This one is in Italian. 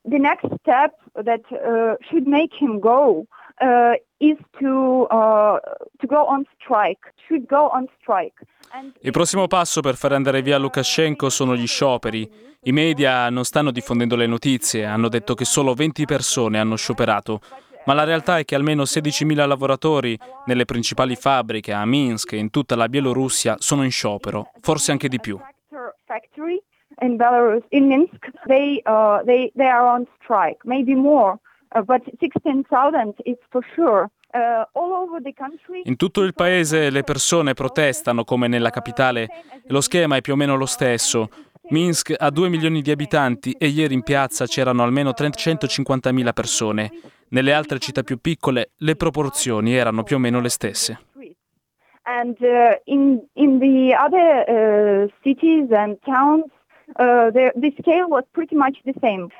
The next step that should make him go is to go on strike. Should go on strike. Il prossimo passo per far andare via Lukashenko sono gli scioperi. I media non stanno diffondendo le notizie, hanno detto che solo 20 persone hanno scioperato, ma la realtà è che almeno 16.000 lavoratori nelle principali fabbriche a Minsk e in tutta la Bielorussia sono in sciopero, forse anche di più. In Belarus, in Minsk, they are on strike, maybe more, but 16,000 is for sure. All over the country. In tutto il paese le persone protestano come nella capitale e lo schema è più o meno lo stesso. Minsk ha 2 milioni di abitanti e ieri in piazza c'erano almeno 350.000 persone. Nelle altre città più piccole le proporzioni erano più o meno le stesse. And in the other cities and towns, the scale was pretty much the same.